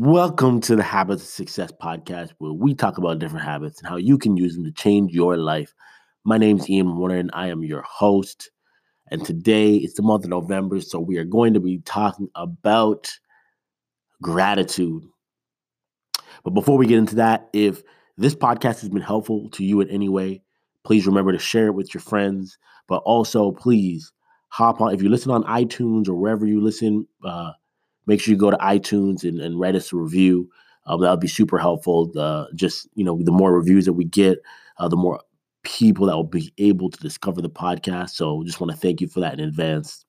Welcome to the Habits of Success podcast, where we talk about different habits and how you can use them to change your life. My name is Ian Warner, and I am your host. And today it's the month of November, so we are going to be talking about gratitude. But before we get into that, if this podcast has been helpful to you in any way, please remember to share it with your friends. But also, please hop on. If you listen on iTunes or wherever you listen, make sure you go to iTunes and write us a review. That would be super helpful. The more reviews that we get, the more people that will be able to discover the podcast. So just want to thank you for that in advance.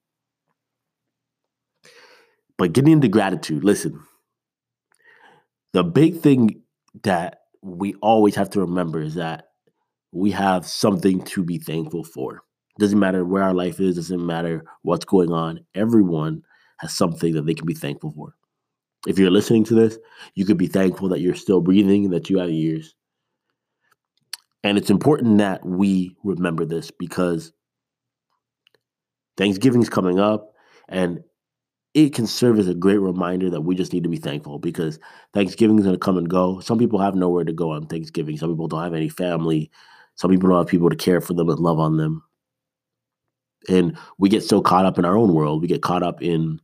But getting into gratitude, listen, the big thing that we always have to remember is that we have something to be thankful for. Doesn't matter where our life is, doesn't matter what's going on. Everyone has something that they can be thankful for. If you're listening to this, you could be thankful that you're still breathing and that you have ears. And it's important that we remember this because Thanksgiving is coming up and it can serve as a great reminder that we just need to be thankful because Thanksgiving is going to come and go. Some people have nowhere to go on Thanksgiving. Some people don't have any family. Some people don't have people to care for them and love on them. And we get so caught up in our own world. We get caught up in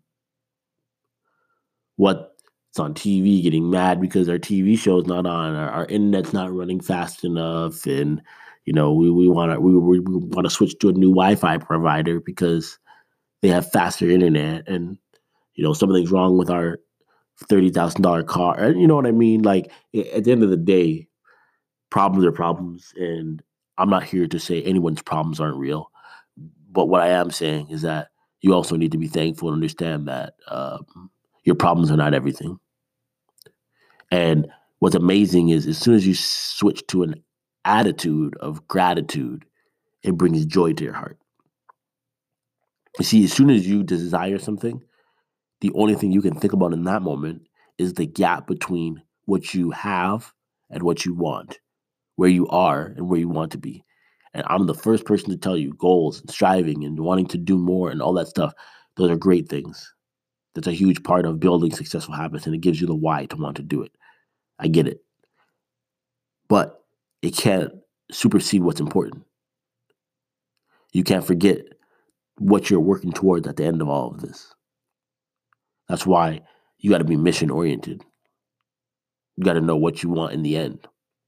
what's on TV, getting mad because our TV show's not on, our internet's not running fast enough, and we want to switch to a new Wi-Fi provider because they have faster internet, and something's wrong with our $30,000 car. And you know what I mean? Like at the end of the day, problems are problems, and I'm not here to say anyone's problems aren't real. But what I am saying is that you also need to be thankful and understand that your problems are not everything. And what's amazing is as soon as you switch to an attitude of gratitude, it brings joy to your heart. You see, as soon as you desire something, the only thing you can think about in that moment is the gap between what you have and what you want, where you are and where you want to be. And I'm the first person to tell you goals and striving and wanting to do more and all that stuff. Those are great things. That's a huge part of building successful habits, and it gives you the why to want to do it. I get it. But it can't supersede what's important. You can't forget what you're working towards at the end of all of this. That's why you got to be mission oriented. You got to know what you want in the end.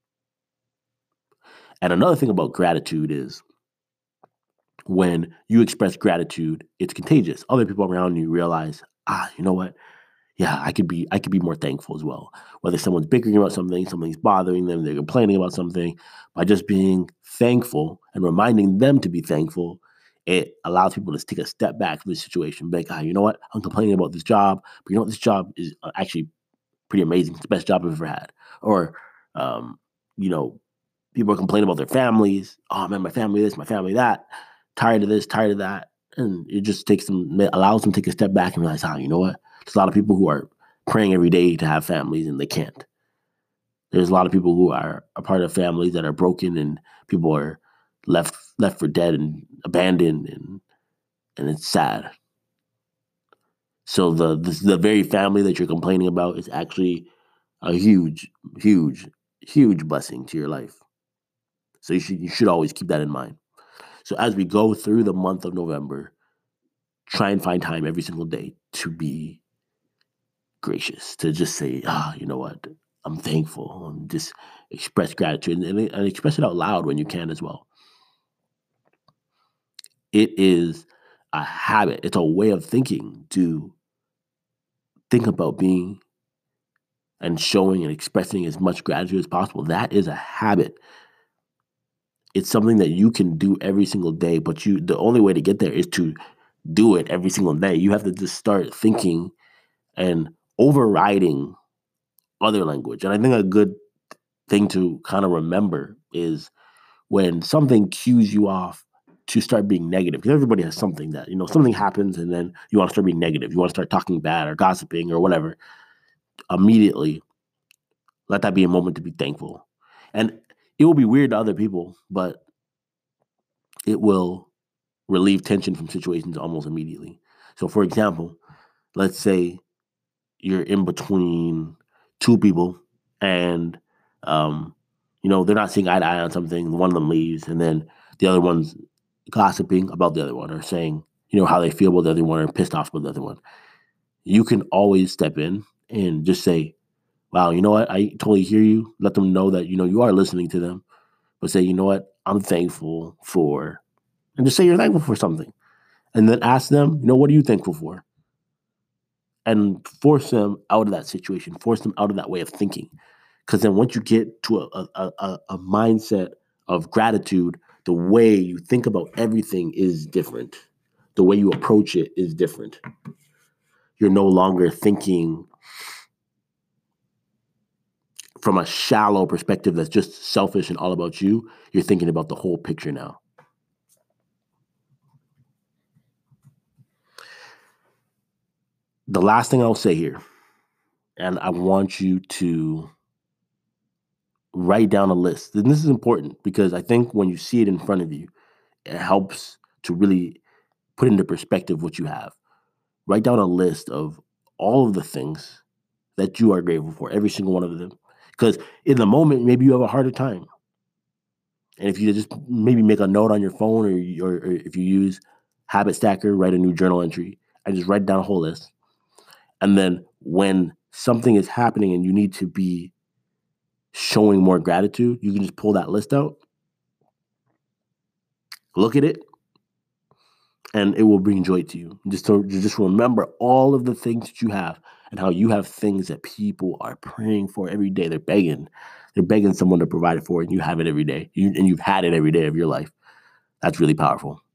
And another thing about gratitude is when you express gratitude, it's contagious. Other people around you realize, you know what? Yeah, I could be more thankful as well. Whether someone's bickering about something, something's bothering them, they're complaining about something, by just being thankful and reminding them to be thankful, it allows people to take a step back from the situation. Be like, you know what? I'm complaining about this job, but you know what? This job is actually pretty amazing. It's the best job I've ever had. Or, you know, people are complaining about their families. Oh man, my family this, my family that. Tired of this, tired of that. And it just allows them to take a step back and realize, you know what? There's a lot of people who are praying every day to have families and they can't. There's a lot of people who are a part of families that are broken and people are left for dead and abandoned and it's sad. So the very family that you're complaining about is actually a huge, huge, huge blessing to your life. So you should always keep that in mind. So as we go through the month of November, try and find time every single day to be gracious, to just say, you know what, I'm thankful, and just express gratitude and express it out loud when you can as well. It is a habit. It's a way of thinking to think about being and showing and expressing as much gratitude as possible. That is a habit. It's something that you can do every single day, but the only way to get there is to do it every single day. You have to just start thinking and overriding other language. And I think a good thing to kind of remember is when something cues you off to start being negative, because everybody has something that, something happens and then you want to start being negative. You want to start talking bad or gossiping or whatever. Immediately, let that be a moment to be thankful. And it will be weird to other people, but it will relieve tension from situations almost immediately. So, for example, let's say you're in between two people, and they're not seeing eye to eye on something. One of them leaves, and then the other one's gossiping about the other one, or saying how they feel about the other one, or pissed off about the other one. You can always step in and just say, "Wow, you know what? I totally hear you." Let them know that you are listening to them, but say, "You know what? I'm thankful for," and just say you're thankful for something, and then ask them, "What are you thankful for?" And force them out of that situation, force them out of that way of thinking. Because then once you get to a mindset of gratitude, the way you think about everything is different. The way you approach it is different. You're no longer thinking from a shallow perspective that's just selfish and all about you. You're thinking about the whole picture now. The last thing I'll say here, and I want you to write down a list. And this is important because I think when you see it in front of you, it helps to really put into perspective what you have. Write down a list of all of the things that you are grateful for, every single one of them. Because in the moment, maybe you have a harder time. And if you just maybe make a note on your phone, or if you use Habit Stacker, write a new journal entry and just write down a whole list. And then when something is happening and you need to be showing more gratitude, you can just pull that list out, look at it, and it will bring joy to you. Just remember all of the things that you have, and how you have things that people are praying for every day. They're begging someone to provide it for, and you have it every day. And you've had it every day of your life. That's really powerful.